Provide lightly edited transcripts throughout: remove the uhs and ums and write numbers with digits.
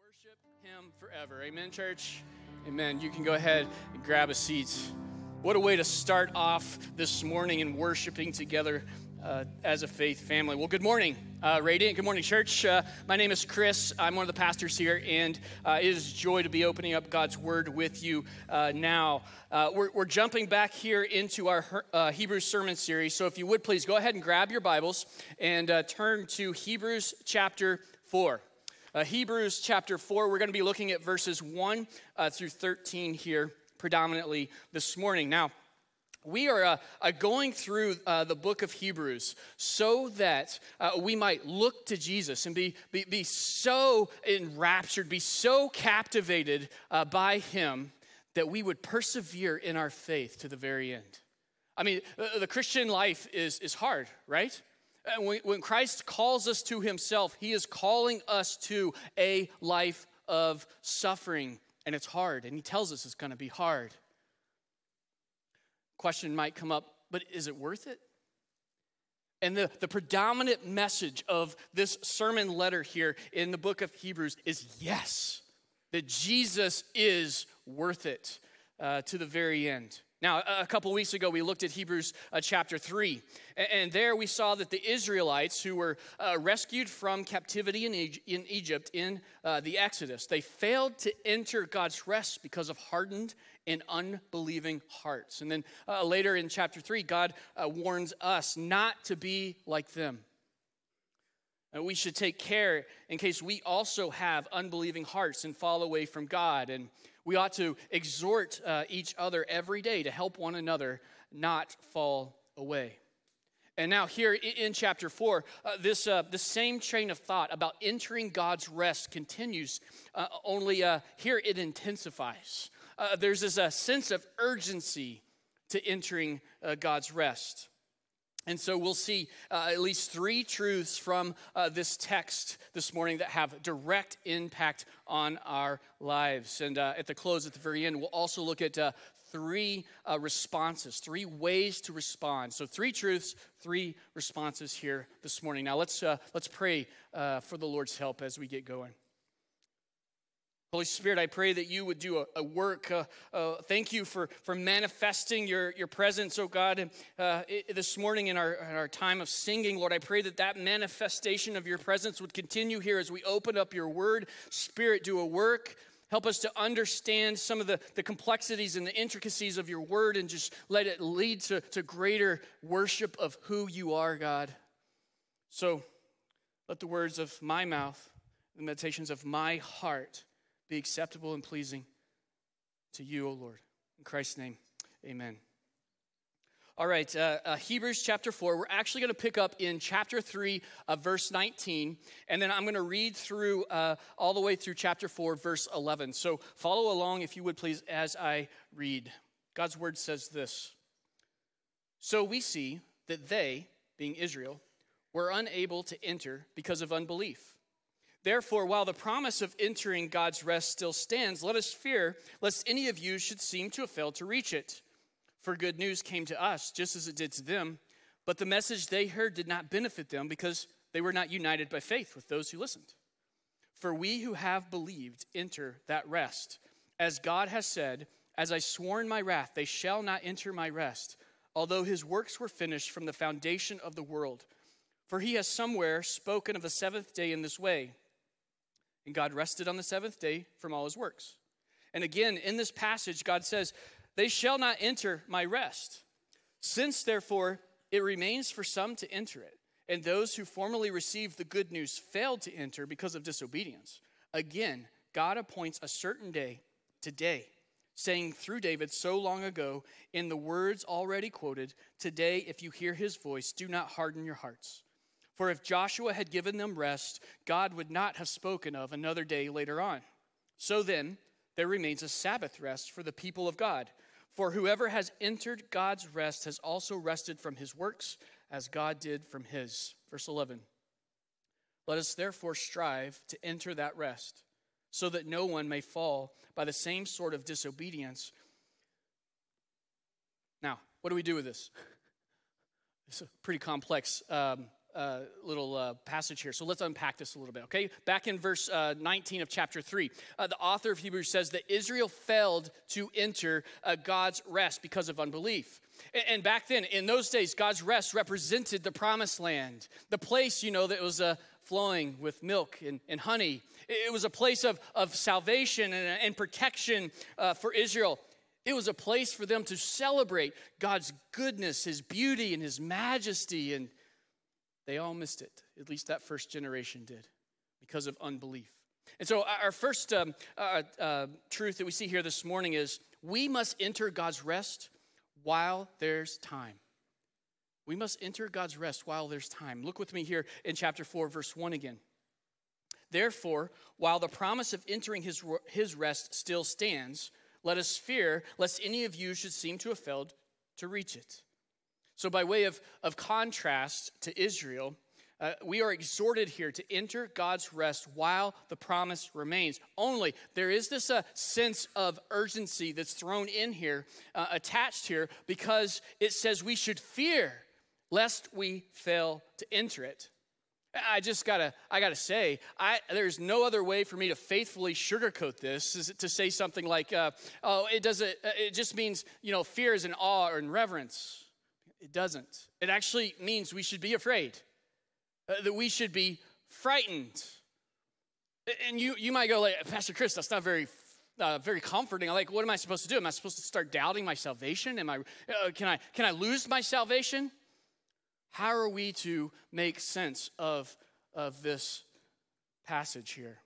Worship him forever. Amen, church? Amen. You can go ahead and grab a seat. What a way to start off this morning in worshiping together as a faith family. Well, good morning, Radiant. Good morning, church. My name is Chris. I'm one of the pastors here, and it is a joy to be opening up God's Word with you now. We're jumping back here into our Hebrews sermon series, so if you would please go ahead and grab your Bibles and turn to Hebrews chapter 4. Hebrews chapter 4, we're going to be looking at verses 1 through 13 here predominantly this morning. Now, we are going through the book of Hebrews so that we might look to Jesus and be so enraptured, be so captivated by him that we would persevere in our faith to the very end. I mean, the Christian life is hard, right? When Christ calls us to himself, he is calling us to a life of suffering, and it's hard, and he tells us it's going to be hard. Question might come up, but is it worth it? And the predominant message of this sermon letter here in the book of Hebrews is yes, that Jesus is worth it to the very end. Now, a couple weeks ago, we looked at Hebrews chapter 3, and there we saw that the Israelites who were rescued from captivity in Egypt in the Exodus, they failed to enter God's rest because of hardened and unbelieving hearts. And then later in chapter 3, God warns us not to be like them. We should take care in case we also have unbelieving hearts and fall away from God. And we ought to exhort each other every day to help one another not fall away. And now here in chapter 4, this same train of thought about entering God's rest continues, only here it intensifies. There's this sense of urgency to entering God's rest. And so we'll see at least three truths from this text this morning that have direct impact on our lives. And at the close, at the very end, we'll also look at three responses, three ways to respond. So three truths, three responses here this morning. Now let's pray for the Lord's help as we get going. Holy Spirit, I pray that you would do a work. Thank you for manifesting your presence, oh God. This morning in our time of singing, Lord, I pray that manifestation of your presence would continue here as we open up your word. Spirit, do a work. Help us to understand some of the complexities and the intricacies of your word and just let it lead to greater worship of who you are, God. So let the words of my mouth, the meditations of my heart be acceptable and pleasing to you, O Lord. In Christ's name, amen. All right, Hebrews chapter 4. We're actually going to pick up in chapter 3, verse 19, and then I'm going to read through all the way through chapter 4, verse 11. So follow along, if you would please, as I read. God's word says this. So we see that they, being Israel, were unable to enter because of unbelief. Therefore, while the promise of entering God's rest still stands, let us fear lest any of you should seem to have failed to reach it. For good news came to us, just as it did to them, but the message they heard did not benefit them because they were not united by faith with those who listened. For we who have believed enter that rest. As God has said, as I swore in my wrath, they shall not enter my rest, although his works were finished from the foundation of the world. For he has somewhere spoken of the seventh day in this way. And God rested on the seventh day from all his works. And again, in this passage, God says, they shall not enter my rest. Since, therefore, it remains for some to enter it, and those who formerly received the good news failed to enter because of disobedience. Again, God appoints a certain day, today, saying through David so long ago, in the words already quoted, today, if you hear his voice, do not harden your hearts. For if Joshua had given them rest, God would not have spoken of another day later on. So then, there remains a Sabbath rest for the people of God. For whoever has entered God's rest has also rested from his works, as God did from his. Verse 11. Let us therefore strive to enter that rest, so that no one may fall by the same sort of disobedience. Now, what do we do with this? It's a pretty complex little passage here. So let's unpack this a little bit, okay? Back in verse 19 of chapter 3, the author of Hebrews says that Israel failed to enter God's rest because of unbelief. And back then, in those days, God's rest represented the promised land, the place, that was flowing with milk and honey. It was a place of salvation and protection for Israel. It was a place for them to celebrate God's goodness, his beauty, and his majesty, and they all missed it. At least that first generation did, because of unbelief. And so our first truth that we see here this morning is we must enter God's rest while there's time. We must enter God's rest while there's time. Look with me here in chapter 4, verse 1 again. Therefore, while the promise of entering his rest still stands, let us fear lest any of you should seem to have failed to reach it. So by way of contrast to Israel, we are exhorted here to enter God's rest while the promise remains. Only there is this sense of urgency that's thrown in here, attached here, because it says we should fear lest we fail to enter it. I gotta say, there's no other way for me to faithfully sugarcoat this is to say something like, it just means, fear is in awe or in reverence. It doesn't. It actually means we should be afraid, that we should be frightened. And you might go, like, Pastor Chris, that's not very comforting. Like, what am I supposed to do? Am I supposed to start doubting my salvation? Can I lose my salvation? How are we to make sense of this passage here?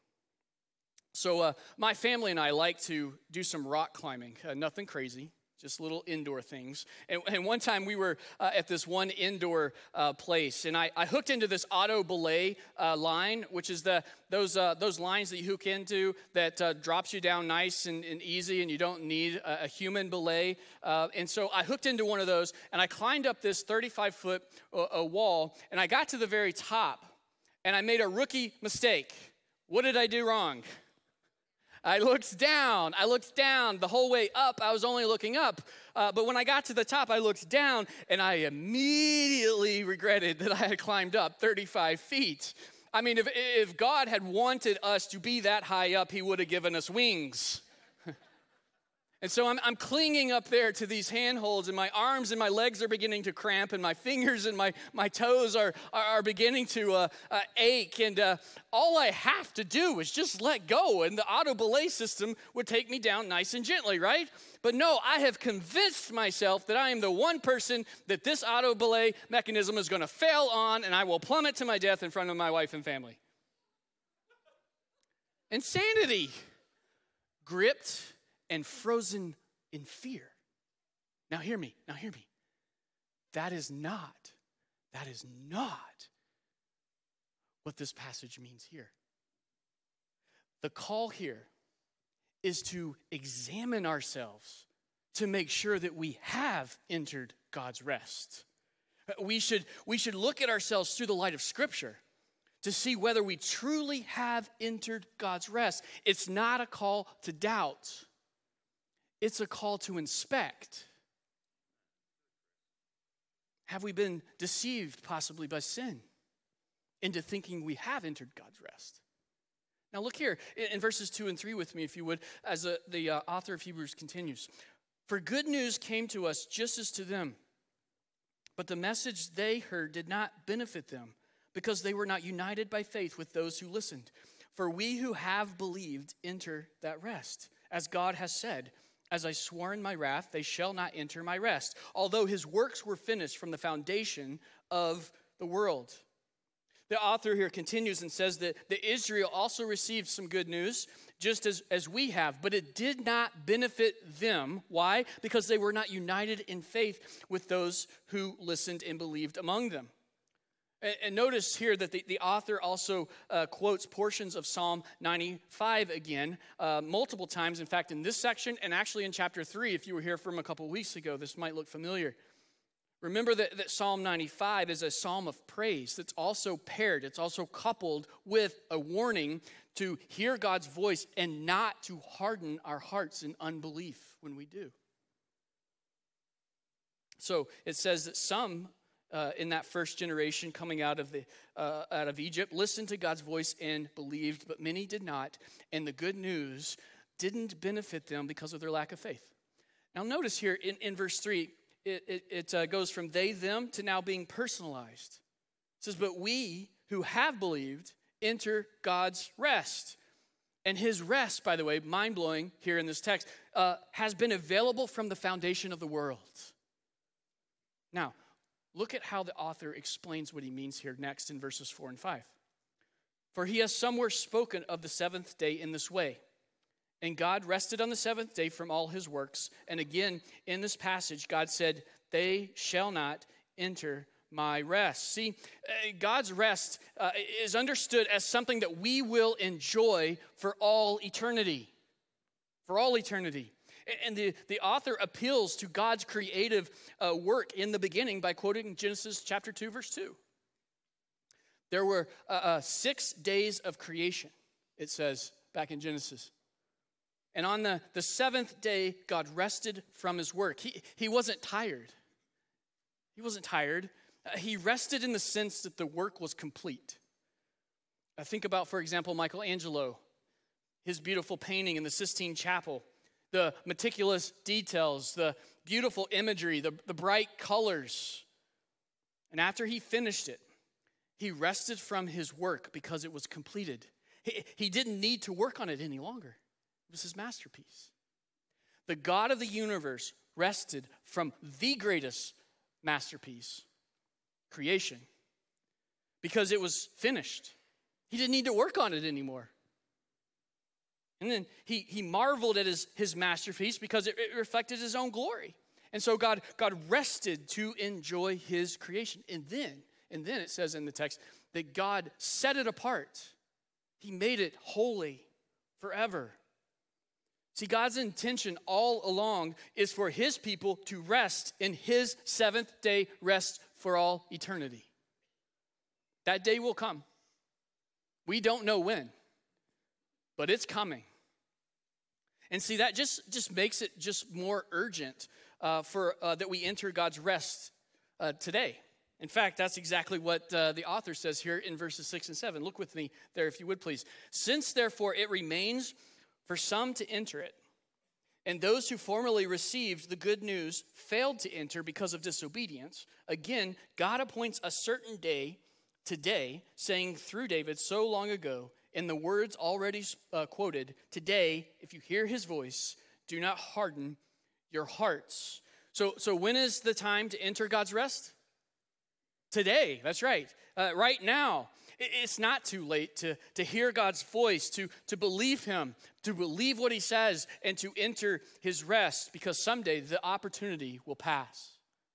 So my family and I like to do some rock climbing. Nothing crazy, just little indoor things. And one time we were at this one indoor place, and I hooked into this auto belay line, which is those lines that you hook into that drops you down nice and easy, and you don't need a human belay. And so I hooked into one of those, and I climbed up this 35-foot wall, and I got to the very top, and I made a rookie mistake. What did I do wrong? I looked down the whole way up. I was only looking up. But when I got to the top, I looked down, and I immediately regretted that I had climbed up 35 feet. I mean, if God had wanted us to be that high up, he would have given us wings. And so I'm clinging up there to these handholds, and my arms and my legs are beginning to cramp, and my fingers and my toes are beginning to ache. And all I have to do is just let go, and the auto belay system would take me down nice and gently, right? But no, I have convinced myself that I am the one person that this auto belay mechanism is going to fail on, and I will plummet to my death in front of my wife and family. Insanity. Gripped and frozen in fear. Now hear me. That is not what this passage means here. The call here is to examine ourselves to make sure that we have entered God's rest. We should look at ourselves through the light of Scripture to see whether we truly have entered God's rest. It's not a call to doubt. It's a call to inspect. Have we been deceived possibly by sin into thinking we have entered God's rest? Now look here in verses 2 and 3 with me, if you would, as the author of Hebrews continues. For good news came to us just as to them, but the message they heard did not benefit them because they were not united by faith with those who listened. For we who have believed enter that rest, as God has said, as I swore in my wrath, they shall not enter my rest, although his works were finished from the foundation of the world. The author here continues and says that Israel also received some good news, just as we have, but it did not benefit them. Why? Because they were not united in faith with those who listened and believed among them. And notice here that the author also quotes portions of Psalm 95 again, multiple times. In fact, in this section and actually in chapter 3, if you were here from a couple weeks ago, this might look familiar. Remember that Psalm 95 is a psalm of praise that's also paired, it's also coupled with a warning to hear God's voice and not to harden our hearts in unbelief when we do. So it says that some in that first generation coming out of Egypt listened to God's voice and believed, but many did not. And the good news didn't benefit them because of their lack of faith. Now notice here in verse 3, it goes from they, them to now being personalized. It says, but we who have believed enter God's rest. And his rest, by the way, mind-blowing here in this text, has been available from the foundation of the world. Now, look at how the author explains what he means here next in verses 4 and 5. For he has somewhere spoken of the seventh day in this way. And God rested on the seventh day from all his works. And again, in this passage, God said, they shall not enter my rest. See, God's rest is understood as something that we will enjoy for all eternity. For all eternity. And the author appeals to God's creative work in the beginning by quoting Genesis chapter 2, verse 2. There were 6 days of creation, it says back in Genesis. And on the seventh day, God rested from his work. He wasn't tired. He wasn't tired. He rested in the sense that the work was complete. I think about, for example, Michelangelo, his beautiful painting in the Sistine Chapel, the meticulous details, the beautiful imagery, the bright colors. And after he finished it, he rested from his work because it was completed. He didn't need to work on it any longer. It was his masterpiece. The God of the universe rested from the greatest masterpiece, creation, because it was finished. He didn't need to work on it anymore. And then he marveled at his masterpiece because it reflected his own glory. And so God rested to enjoy his creation. And then it says in the text that God set it apart. He made it holy forever. See, God's intention all along is for his people to rest in his seventh day rest for all eternity. That day will come. We don't know when, but it's coming. And see, that just makes it just more urgent that we enter God's rest today. In fact, that's exactly what the author says here in verses 6 and 7. Look with me there, if you would, please. Since, therefore, it remains for some to enter it, and those who formerly received the good news failed to enter because of disobedience, again, God appoints a certain day today, saying through David so long ago, in the words already quoted, today, if you hear his voice, do not harden your hearts. So when is the time to enter God's rest? Today, that's right. Right now. It's not too late to hear God's voice, to believe him, to believe what he says, and to enter his rest, because someday the opportunity will pass.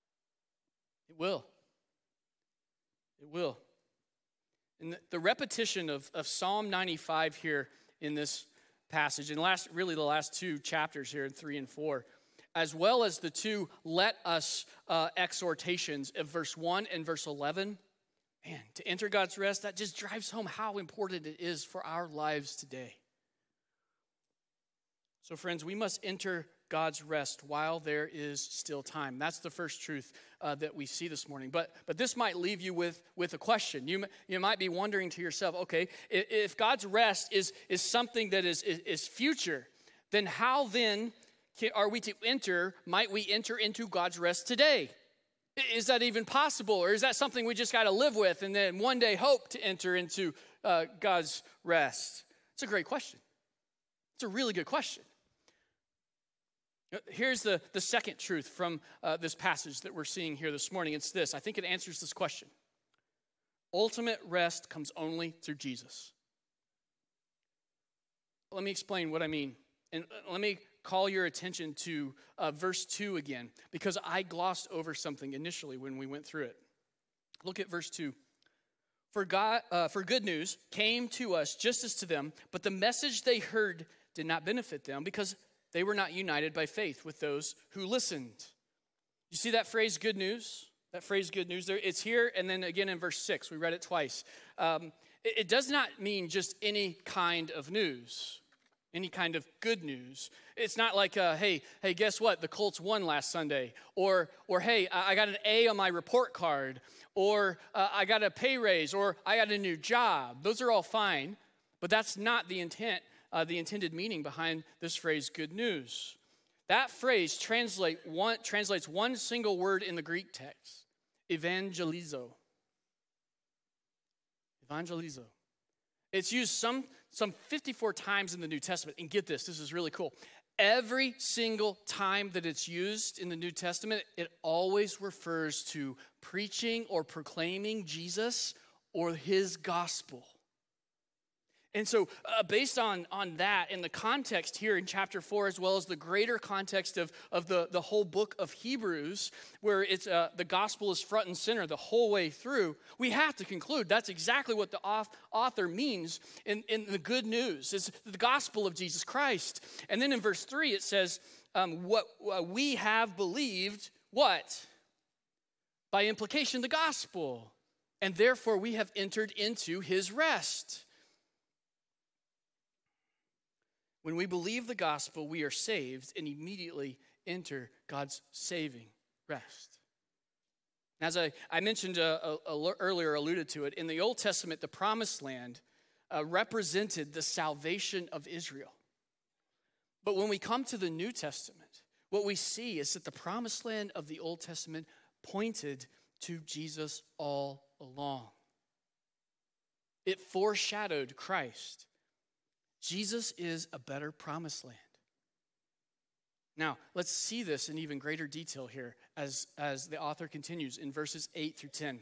It will. It will. And the repetition of Psalm 95 here in this passage, and the last two chapters here in 3 and 4, as well as the two let us exhortations of verse 1 and verse 11, man, to enter God's rest, that just drives home how important it is for our lives today. So friends, we must enter God's rest while there is still time. That's the first truth that we see this morning. But this might leave you with a question. You might be wondering to yourself, okay, if God's rest is something that is future, then how then are we to might we enter into God's rest today? Is that even possible? Or is that something we just got to live with and then one day hope to enter into God's rest? It's a great question. It's a really good question. Here's the second truth from this passage that we're seeing here this morning. It's this. I think it answers this question. Ultimate rest comes only through Jesus. Let me explain what I mean. And let me call your attention to verse 2 again, because I glossed over something initially when we went through it. Look at verse 2. For good news came to us just as to them, but the message they heard did not benefit them because they were not united by faith with those who listened. You see that phrase, good news? That phrase, good news, there. It's here, and then again in verse 6. We read it twice. It does not mean just any kind of news. any kind of good news. It's not like, hey, guess what? The Colts won last Sunday. Or hey, I got an A on my report card. Or I got a pay raise. Or I got a new job. Those are all fine, but that's not the intent, the intended meaning behind this phrase, good news. That phrase translates one single word in the Greek text, evangelizo. Evangelizo. It's used some 54 times in the New Testament. And get this is really cool. Every single time that it's used in the New Testament, it always refers to preaching or proclaiming Jesus or his gospel. And so based on that, in the context here in chapter 4, as well as the greater context of the whole book of Hebrews, where it's the gospel is front and center the whole way through, we have to conclude that's exactly what the author means in the good news. It's the gospel of Jesus Christ. And then in verse 3, it says, what we have believed, what? By implication, the gospel. And therefore we have entered into his rest. When we believe the gospel, we are saved and immediately enter God's saving rest. As I mentioned earlier, alluded to it, in the Old Testament, the promised land represented the salvation of Israel. But when we come to the New Testament, what we see is that the promised land of the Old Testament pointed to Jesus all along. It foreshadowed Christ. Jesus is a better promised land. Now, let's see this in even greater detail here as the author continues in verses 8 through 10.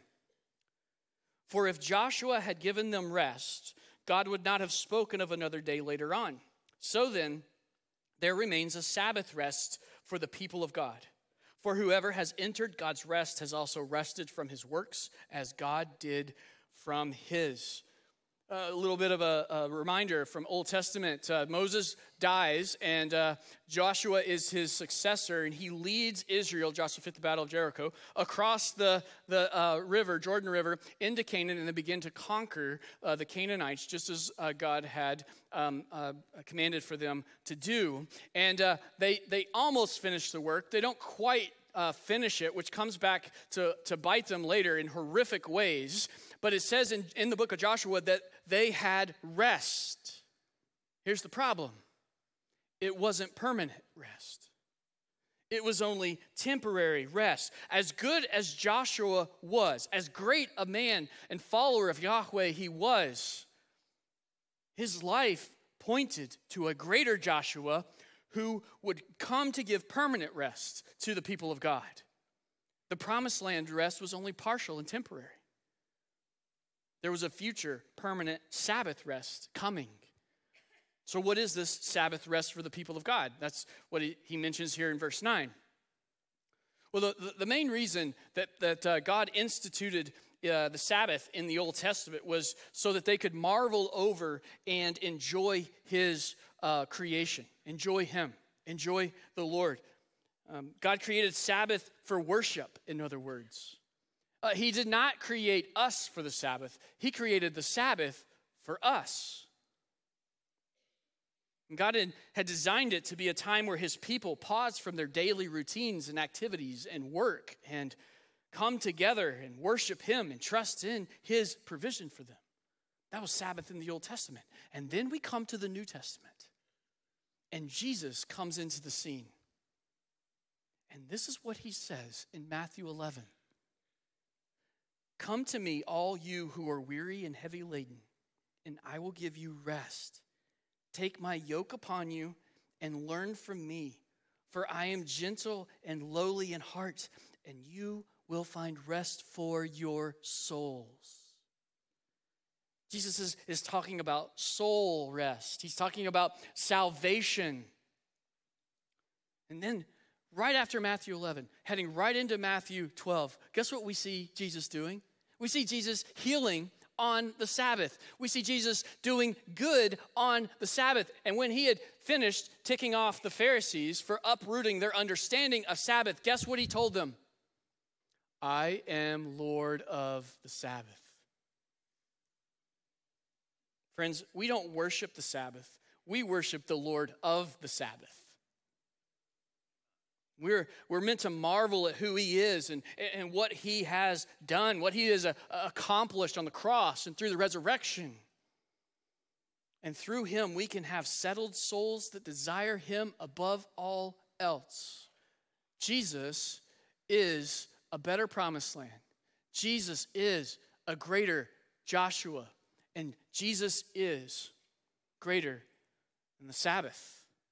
For if Joshua had given them rest, God would not have spoken of another day later on. So then, there remains a Sabbath rest for the people of God. For whoever has entered God's rest has also rested from his works, as God did from his. A little bit of a reminder from Old Testament. Moses dies, and Joshua is his successor, and he leads Israel, Joshua at the Battle of Jericho, across the river, Jordan River, into Canaan, and they begin to conquer the Canaanites, just as God had commanded for them to do. And they almost finish the work. They don't quite finish it, which comes back to bite them later in horrific ways. But it says in the book of Joshua that they had rest. Here's the problem. It wasn't permanent rest. It was only temporary rest. As good as Joshua was, as great a man and follower of Yahweh he was, his life pointed to a greater Joshua who would come to give permanent rest to the people of God. The promised land rest was only partial and temporary. There was a future permanent Sabbath rest coming. So what is this Sabbath rest for the people of God? That's what he mentions here in verse 9. Well, the main reason that God instituted the Sabbath in the Old Testament was so that they could marvel over and enjoy his creation, enjoy him, enjoy the Lord. God created Sabbath for worship, in other words. He did not create us for the Sabbath. He created the Sabbath for us. And God had designed it to be a time where his people paused from their daily routines and activities and work and come together and worship him and trust in his provision for them. That was Sabbath in the Old Testament. And then we come to the New Testament, and Jesus comes into the scene. And this is what he says in Matthew 11. Come to me, all you who are weary and heavy laden, and I will give you rest. Take my yoke upon you and learn from me, for I am gentle and lowly in heart, and you will find rest for your souls. Jesus is talking about soul rest. He's talking about salvation. And then right after Matthew 11, heading right into Matthew 12, guess what we see Jesus doing? We see Jesus healing on the Sabbath. We see Jesus doing good on the Sabbath. And when he had finished ticking off the Pharisees for uprooting their understanding of Sabbath, guess what he told them? I am Lord of the Sabbath. Friends, we don't worship the Sabbath. we worship the Lord of the Sabbath. We're meant to marvel at who he is and what he has done, what he has accomplished on the cross and through the resurrection. And through him, we can have settled souls that desire him above all else. Jesus is a better promised land. Jesus is a greater Joshua. And Jesus is greater than the Sabbath.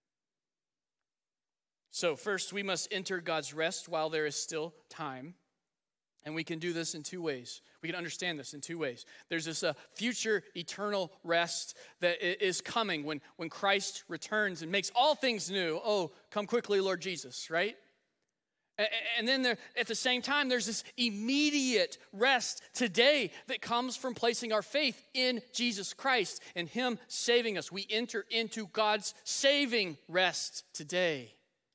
So first, we must enter God's rest while there is still time. And we can do this in two ways. We can understand this in two ways. There's this future eternal rest that is coming when Christ returns and makes all things new. Oh, come quickly, Lord Jesus, right? And then there, at the same time, there's this immediate rest today that comes from placing our faith in Jesus Christ and him saving us. We enter into God's saving rest today.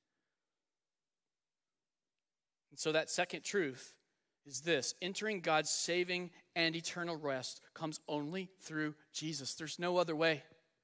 And so that second truth is this: entering God's saving and eternal rest comes only through Jesus. There's no other way.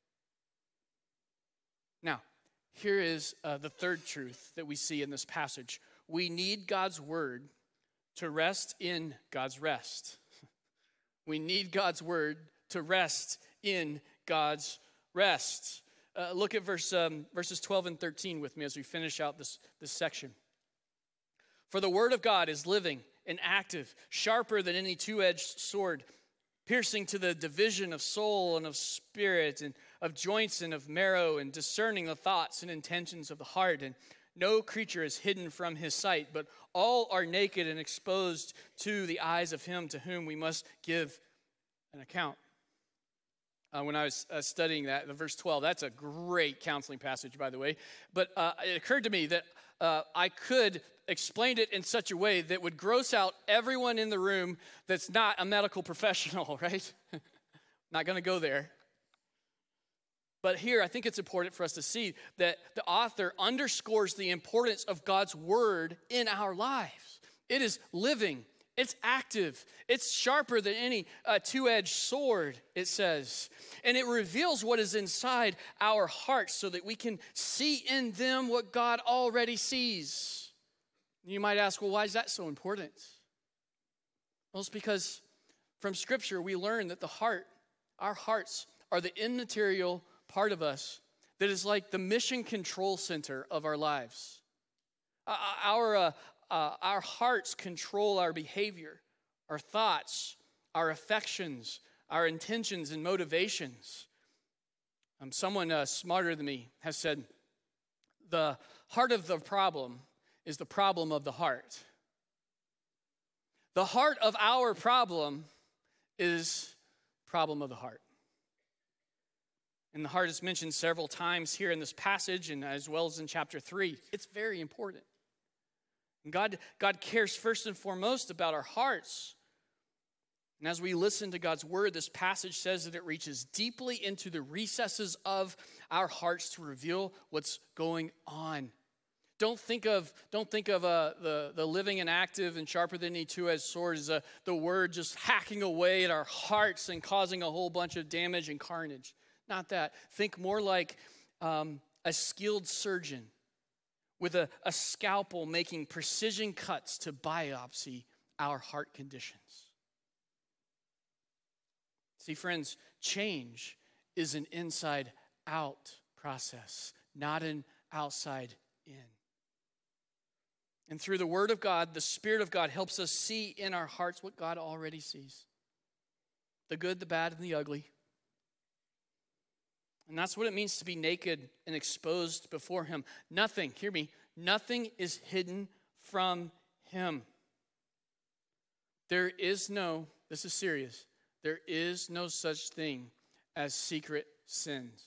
Now, here is the third truth that we see in this passage. We need God's word to rest in God's rest. We need God's word to rest in God's rest. Look at verses 12 and 13 with me as we finish out this section. For the word of God is living and active, sharper than any two-edged sword, piercing to the division of soul and of spirit and of joints and of marrow, and discerning the thoughts and intentions of the heart. And no creature is hidden from his sight, but all are naked and exposed to the eyes of him to whom we must give an account. When I was studying that, the verse 12, that's a great counseling passage, by the way. But it occurred to me that I could explain it in such a way that would gross out everyone in the room that's not a medical professional, right? Not going to go there. But here, I think it's important for us to see that the author underscores the importance of God's word in our lives. It is living. It's active. It's sharper than any two-edged sword, it says. And it reveals what is inside our hearts so that we can see in them what God already sees. You might ask, well, why is that so important? Well, it's because from Scripture we learn that our hearts are the immaterial part of us that is like the mission control center of our lives. Our hearts control our behavior, our thoughts, our affections, our intentions and motivations. Someone smarter than me has said, the heart of the problem is the problem of the heart. The heart of our problem is the problem of the heart. And the heart is mentioned several times here in this passage and as well as in chapter 3. It's very important. And God cares first and foremost about our hearts. And as we listen to God's word, this passage says that it reaches deeply into the recesses of our hearts to reveal what's going on. Don't think of the living and active and sharper than any two-edged sword as the word just hacking away at our hearts and causing a whole bunch of damage and carnage. Not that. Think more like a skilled surgeon with a scalpel making precision cuts to biopsy our heart conditions. See, friends, change is an inside-out process, not an outside-in. And through the Word of God, the Spirit of God helps us see in our hearts what God already sees. The good, the bad, and the ugly. And that's what it means to be naked and exposed before him. Nothing, hear me, nothing is hidden from him. There is no, this is serious, there is no such thing as secret sins.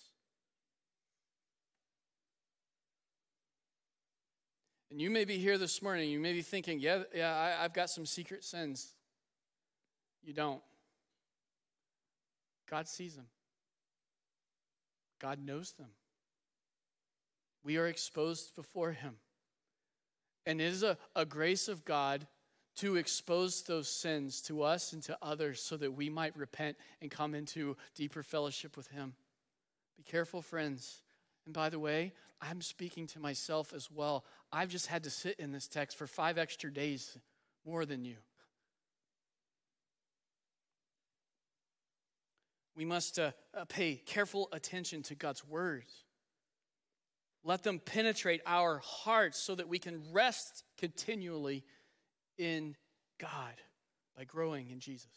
And you may be here this morning, you may be thinking, I've got some secret sins. You don't. God sees them. God knows them. We are exposed before him. And it is a grace of God to expose those sins to us and to others so that we might repent and come into deeper fellowship with him. Be careful, friends. And by the way, I'm speaking to myself as well. I've just had to sit in this text for 5 extra days more than you. We must pay careful attention to God's words. Let them penetrate our hearts so that we can rest continually in God by growing in Jesus.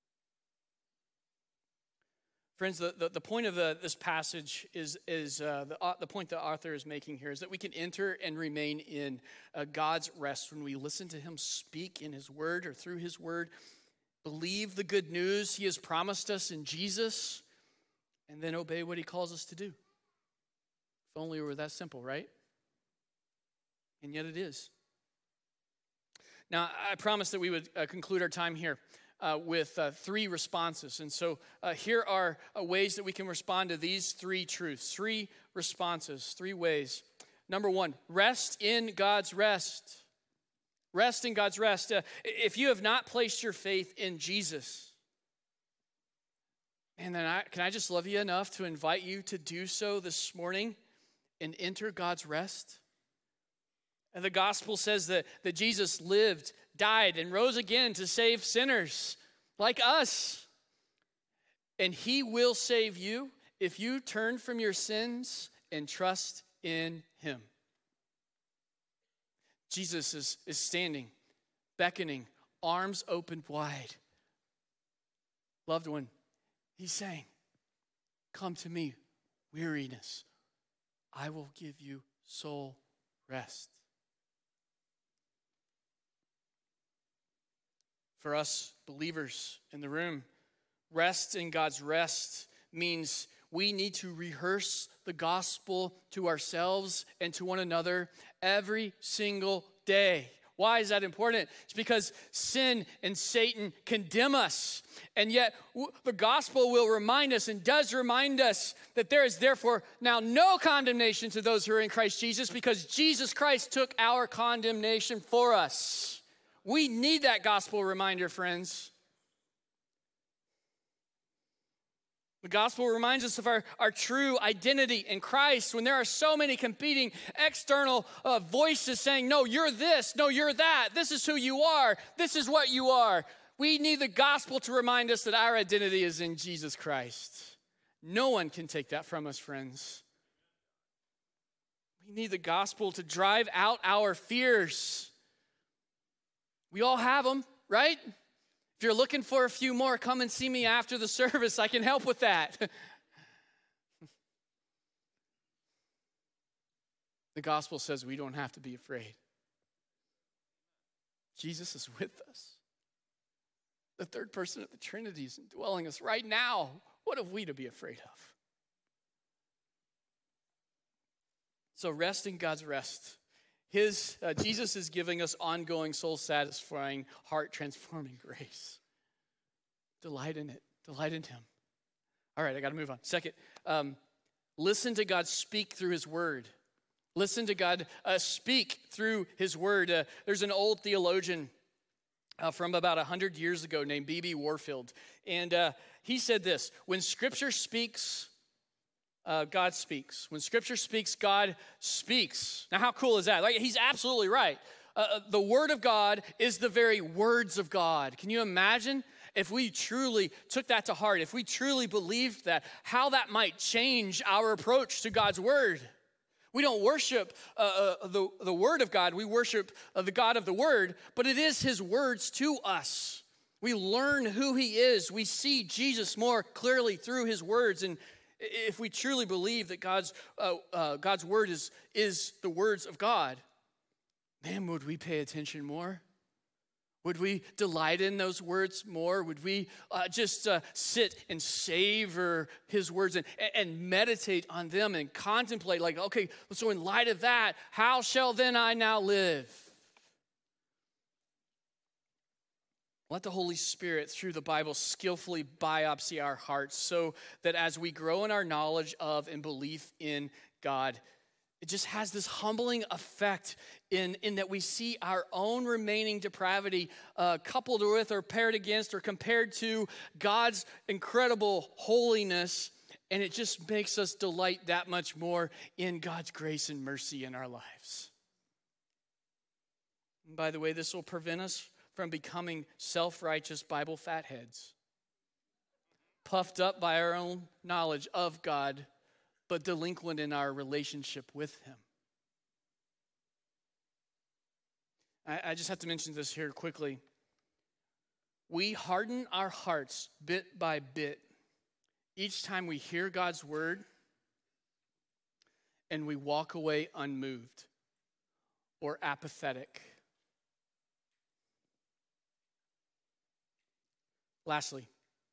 Friends, the point of this passage is the point the author is making here is that we can enter and remain in God's rest when we listen to him speak in his word or through his word, believe the good news he has promised us in Jesus, and then obey what he calls us to do. If only it were that simple, right? And yet it is. Now, I promised that we would conclude our time here with 3 responses. And so here are ways that we can respond to these 3 truths. 3 responses, 3 ways. Number 1, rest in God's rest. Rest in God's rest. If you have not placed your faith in Jesus, and then can I just love you enough to invite you to do so this morning and enter God's rest? And the gospel says that Jesus lived, died, and rose again to save sinners like us. And he will save you if you turn from your sins and trust in him. Jesus is standing, beckoning, arms open wide. Loved one, he's saying, come to me, weariness. I will give you soul rest. For us believers in the room, rest in God's rest means we need to rehearse the gospel to ourselves and to one another every single day. Why is that important? It's because sin and Satan condemn us. And yet the gospel will remind us and does remind us that there is therefore now no condemnation to those who are in Christ Jesus because Jesus Christ took our condemnation for us. We need that gospel reminder, friends. The gospel reminds us of our true identity in Christ when there are so many competing external voices saying, no, you're this, no, you're that, this is who you are, this is what you are. We need the gospel to remind us that our identity is in Jesus Christ. No one can take that from us, friends. We need the gospel to drive out our fears. We all have them, right? If you're looking for a few more, come and see me after the service. I can help with that. The gospel says we don't have to be afraid. Jesus is with us. The third person of the Trinity is indwelling us right now. What have we to be afraid of? So rest in God's rest. Jesus is giving us ongoing, soul-satisfying, heart-transforming grace. Delight in it. Delight in him. All right, I got to move on. Second, listen to God speak through his word. Listen to God speak through his word. There's an old theologian from about 100 years ago named B.B. Warfield. And he said this, when Scripture speaks, God speaks. When Scripture speaks, God speaks. Now, how cool is that? Like, he's absolutely right. The Word of God is the very words of God. Can you imagine if we truly took that to heart, if we truly believed that, how that might change our approach to God's Word? We don't worship the Word of God. We worship the God of the Word, but it is his words to us. We learn who he is. We see Jesus more clearly through his words. And if we truly believe that God's word is the words of God, man, would we pay attention more? Would we delight in those words more? Would we just sit and savor his words and meditate on them and contemplate like, okay, so in light of that, how shall then I now live? Let the Holy Spirit, through the Bible, skillfully biopsy our hearts so that as we grow in our knowledge of and belief in God, it just has this humbling effect in that we see our own remaining depravity coupled with or paired against or compared to God's incredible holiness. And it just makes us delight that much more in God's grace and mercy in our lives. And by the way, this will prevent us from becoming self-righteous Bible fatheads, puffed up by our own knowledge of God, but delinquent in our relationship with him. I just have to mention this here quickly. We harden our hearts bit by bit each time we hear God's word and we walk away unmoved or apathetic. Lastly,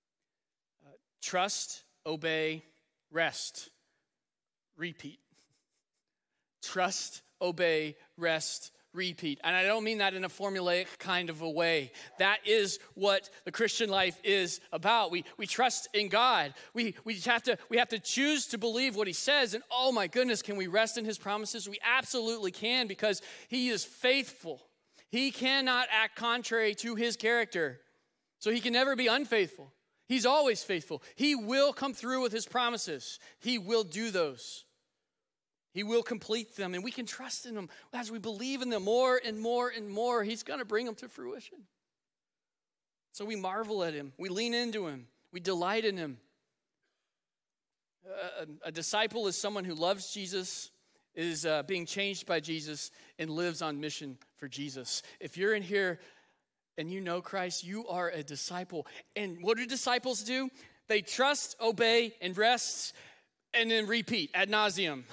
trust, obey, rest, repeat. Trust, obey, rest, repeat. And I don't mean that in a formulaic kind of a way. That is what the Christian life is about. We trust in God. We have to choose to believe what he says. And oh my goodness, can we rest in his promises? We absolutely can, because he is faithful. He cannot act contrary to his character. So he can never be unfaithful. He's always faithful. He will come through with his promises. He will do those. He will complete them, and we can trust in him. As we believe in them more and more and more, he's going to bring them to fruition. So we marvel at him. We lean into him. We delight in him. A disciple is someone who loves Jesus, is being changed by Jesus, and lives on mission for Jesus. If you're in here and you know Christ, you are a disciple. And what do disciples do? They trust, obey, and rest, and then repeat ad nauseum.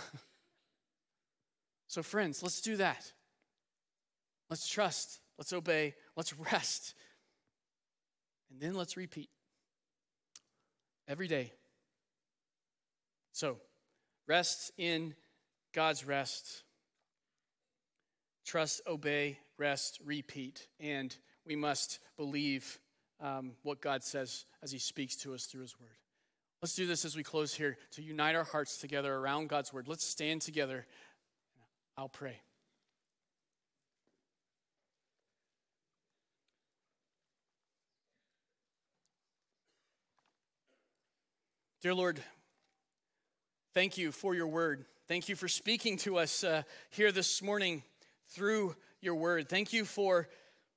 So friends, let's do that. Let's trust, let's obey, let's rest, and then let's repeat every day. So, rest in God's rest. Trust, obey, rest, repeat. And we must believe what God says as he speaks to us through his word. Let's do this as we close here, to unite our hearts together around God's word. Let's stand together. I'll pray. Dear Lord, thank you for your word. Thank you for speaking to us here this morning through your word. Thank you for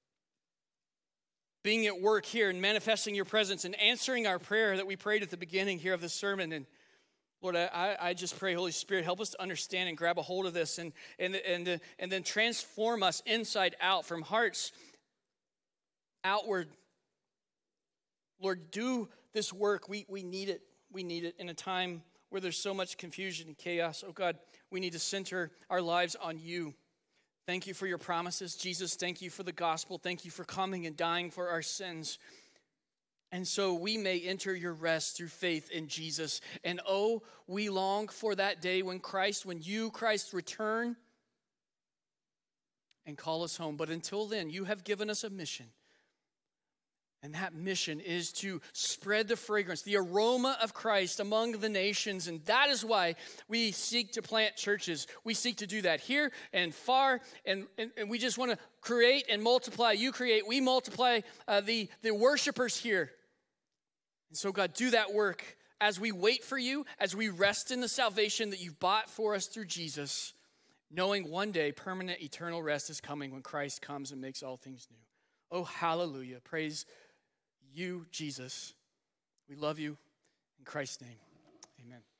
being at work here and manifesting your presence and answering our prayer that we prayed at the beginning here of the sermon. And Lord, I just pray, Holy Spirit, help us to understand and grab a hold of this and then transform us inside out, from hearts outward. Lord, do this work. We need it. We need it in a time where there's so much confusion and chaos. Oh God, we need to center our lives on you. Thank you for your promises, Jesus. Thank you for the gospel. Thank you for coming and dying for our sins. And so we may enter your rest through faith in Jesus. And oh, we long for that day when you, Christ, return and call us home. But until then, you have given us a mission. And that mission is to spread the fragrance, the aroma of Christ among the nations. And that is why we seek to plant churches. We seek to do that here and far. And we just want to create and multiply. You create, we multiply the worshipers here. And so, God, do that work as we wait for you, as we rest in the salvation that you've bought for us through Jesus, knowing one day permanent eternal rest is coming when Christ comes and makes all things new. Oh, hallelujah. Praise you, Jesus. We love you. In Christ's name, amen.